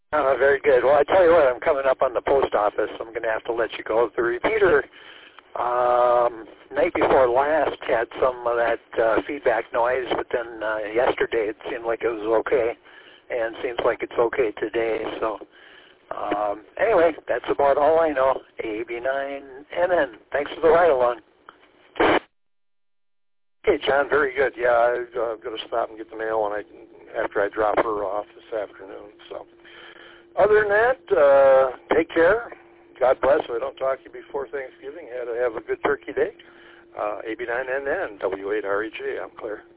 Very good. Well, I tell you what, I'm coming up on the post office. I'm going to have to let you go. The repeater night before last had some of that feedback noise, but then yesterday it seemed like it was okay, and seems like it's okay today. So anyway, that's about all I know. AB9NN. Thanks for the ride along. Hey, John, very good. Yeah, I'm going to stop and get the mail after I drop her off this afternoon. So, other than that, take care. God bless. If I don't talk to you before Thanksgiving, have a good turkey day. AB9NN, W8REJ. I'm clear.